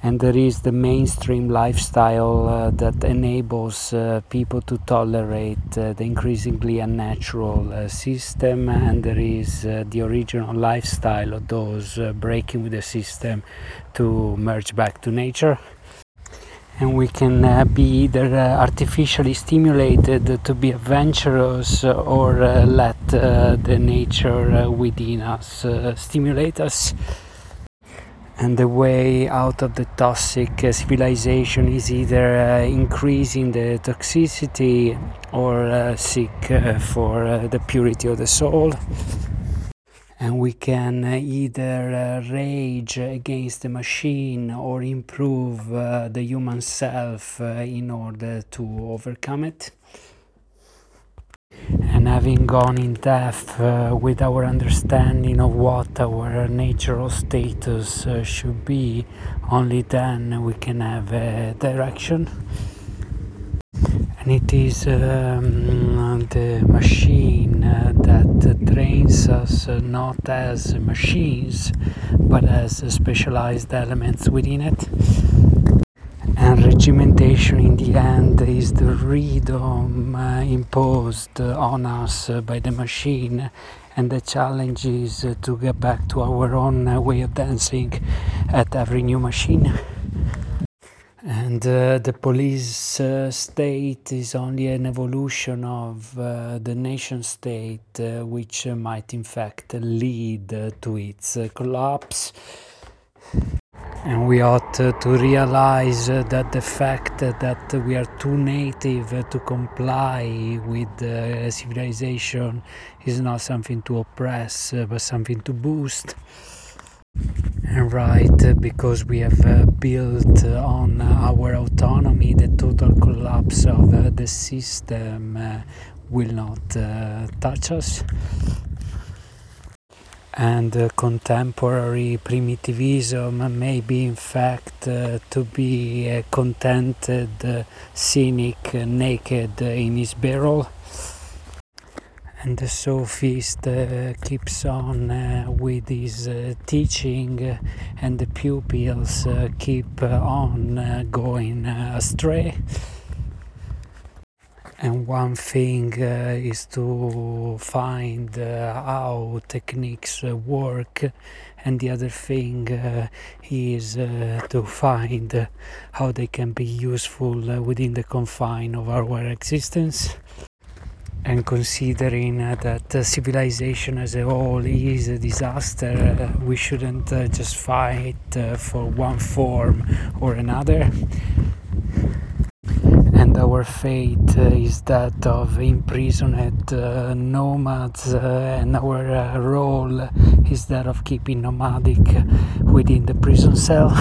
and there is the mainstream lifestyle that enables people to tolerate the increasingly unnatural system, and there is the original lifestyle of those breaking with the system to merge back to nature. And we can be either artificially stimulated to be adventurous, or let the nature within us stimulate us. And the way out of the toxic civilization is either increasing the toxicity or seek for the purity of the soul. And we can either rage against the machine or improve the human self in order to overcome it. And having gone in depth with our understanding of what our natural status should be, only then we can have a direction. And it is the machine that trains us not as machines, but as specialized elements within it. And regimentation in the end is the freedom imposed on us by the machine, and the challenge is to get back to our own way of dancing at every new machine. And the police state is only an evolution of the nation state, which might in fact lead to its collapse. And we ought to realize that the fact that we are too native to comply with civilization is not something to oppress, but something to boost. And right, because we have built on our autonomy, the total collapse of the system will not touch us. And contemporary primitivism may be in fact to be a contented cynic naked in his barrel. And the sophist keeps on with his teaching, and the pupils keep on going astray. And one thing is to find how techniques work, and the other thing is to find how they can be useful within the confine of our existence. And considering that civilization as a whole is a disaster, we shouldn't just fight for one form or another. And our fate is that of imprisoned nomads, and our role is that of keeping nomadic within the prison cell.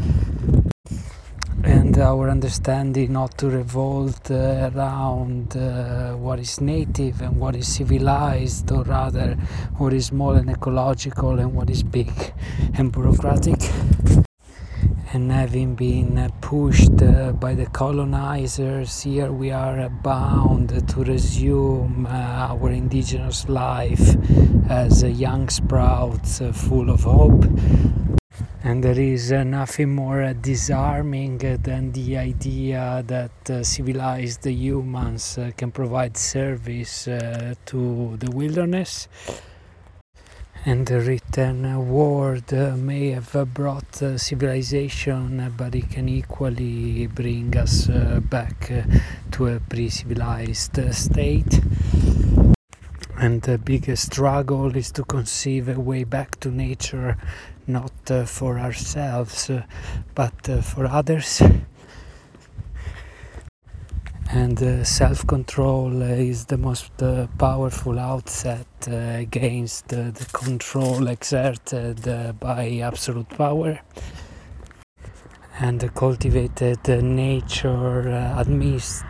And our understanding not to revolt around what is native and what is civilized, or rather what is small and ecological and what is big and bureaucratic. And having been pushed by the colonizers, here we are bound to resume our indigenous life as young sprouts full of hope. And there is nothing more disarming than the idea that civilized humans can provide service to the wilderness. And the written word may have brought civilization, but it can equally bring us back to a pre-civilized state. And the biggest struggle is to conceive a way back to nature, not for ourselves, but for others. And self-control is the most powerful outset against the control exerted by absolute power. And the cultivated nature amidst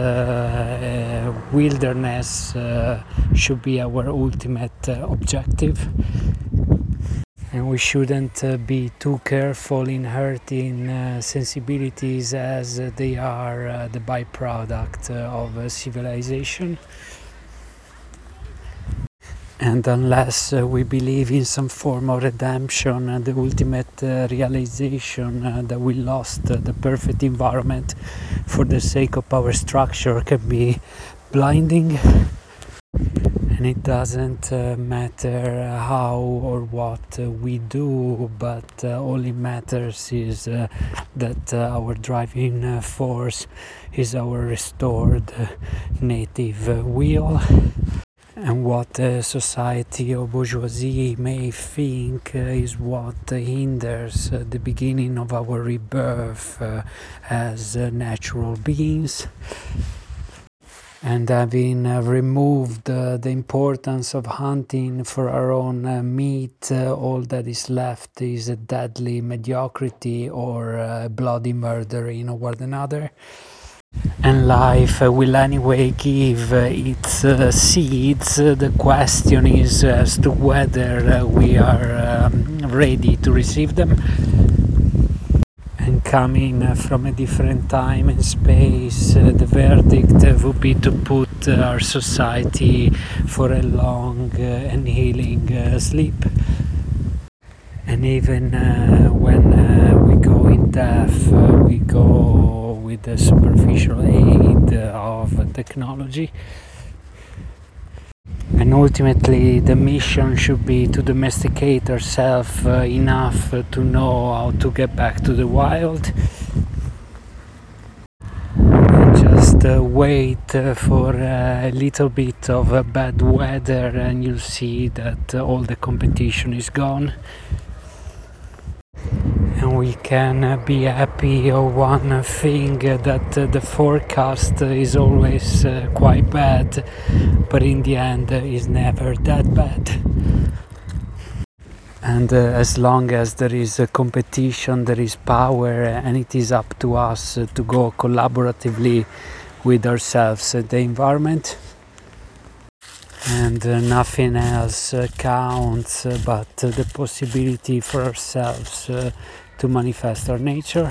wilderness should be our ultimate objective. And we shouldn't be too careful in hurting sensibilities, as they are the byproduct of civilization. And unless we believe in some form of redemption, the ultimate realization that we lost the perfect environment for the sake of power structure can be blinding. And it doesn't matter how or what we do, but all it matters is that our driving force is our restored native will. And what society or bourgeoisie may think is what hinders the beginning of our rebirth as natural beings. And having removed the importance of hunting for our own meat, all that is left is a deadly mediocrity or bloody murder in one another. And life will anyway give its seeds. The question is as to whether we are ready to receive them. And coming from a different time and space, the verdict would be to put our society for a long and healing sleep. And even when we go in death, we go with the superficial aid of technology. And ultimately the mission should be to domesticate ourselves enough to know how to get back to the wild. And just wait for a little bit of bad weather and you'll see that all the competition is gone. And we can be happy of one thing, that the forecast is always quite bad, but in the end is never that bad. And as long as there is a competition, there is power, and it is up to us to go collaboratively with ourselves and the environment. And nothing else counts but the possibility for ourselves to manifest our nature.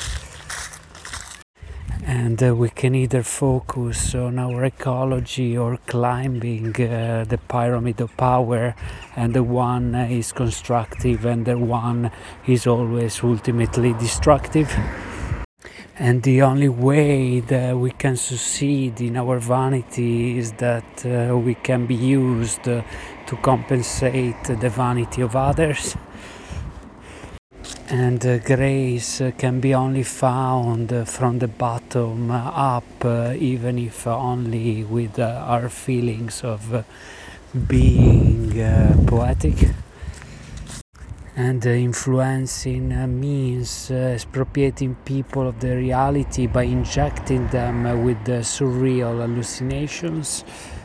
And we can either focus on our ecology or climbing the pyramid of power, and the one is constructive and the one is always ultimately destructive. And the only way that we can succeed in our vanity is that we can be used to compensate the vanity of others. And grace can be only found from the bottom up, even if only with our feelings of being poetic. And influencing means expropriating people of their reality by injecting them with surreal hallucinations.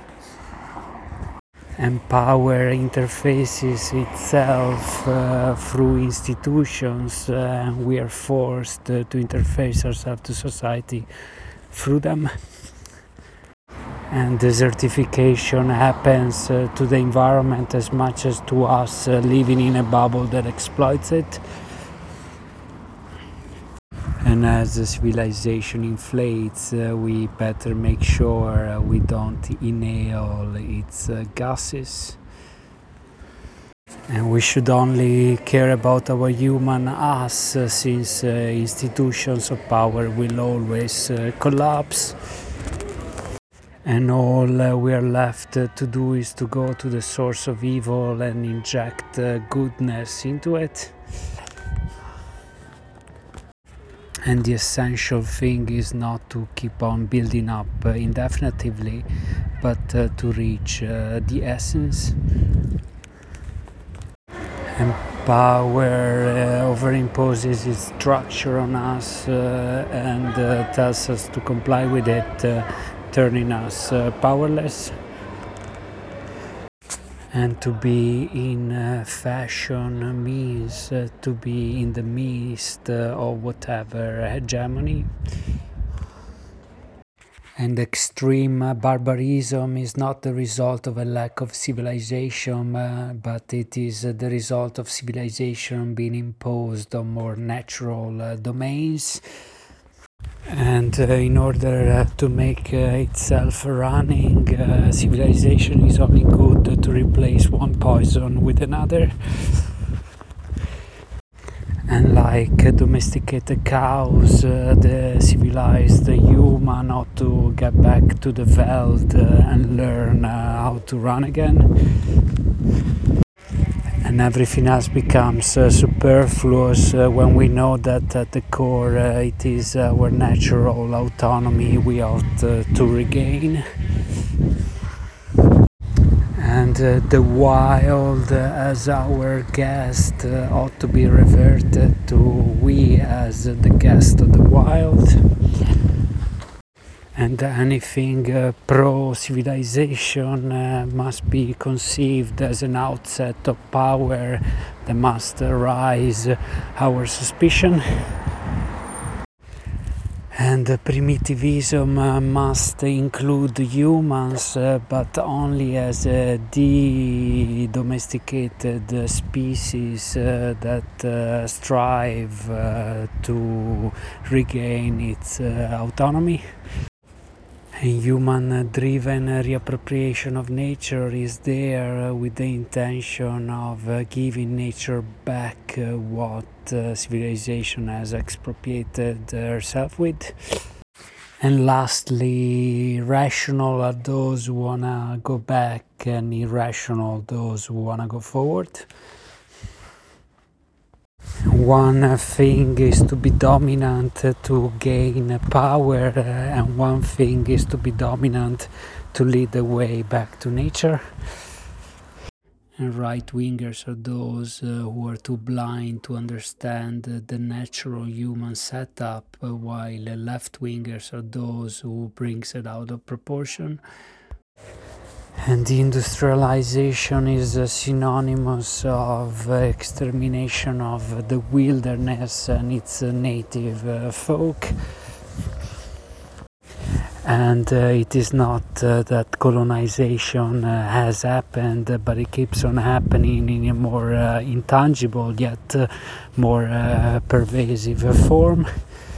And power interfaces itself through institutions, and we are forced to interface ourselves to society through them. And desertification happens to the environment as much as to us living in a bubble that exploits it. And as the civilization inflates, we better make sure we don't inhale its gases. And we should only care about our human us, since institutions of power will always collapse. And all we are left to do is to go to the source of evil and inject goodness into it. And the essential thing is not to keep on building up indefinitely, but to reach the essence. And power overimposes its structure on us and tells us to comply with it, turning us powerless. And to be in fashion means to be in the midst of whatever hegemony. And extreme barbarism is not the result of a lack of civilization, but it is the result of civilization being imposed on more natural domains. And in order to make itself running, civilization is only good to replace one poison with another. And like domesticated cows, the civilized human ought to get back to the veld and learn how to run again. And everything else becomes superfluous when we know that at the core it is our natural autonomy we ought to regain. And the wild as our guest ought to be reverted to we as the guest of the wild. And anything pro-civilization must be conceived as an outset of power that must arise our suspicion. And primitivism must include humans, but only as a de-domesticated species that strive to regain its autonomy. And human-driven reappropriation of nature is there with the intention of giving nature back what civilization has expropriated herself with. And lastly, rational are those who wanna go back, and irrational those who wanna go forward. One thing is to be dominant to gain power, and one thing is to be dominant to lead the way back to nature. And right-wingers are those who are too blind to understand the natural human setup, while left-wingers are those who brings it out of proportion. And industrialization is synonymous of extermination of the wilderness and its native folk. And it is not that colonization has happened, but it keeps on happening in a more intangible yet more pervasive form.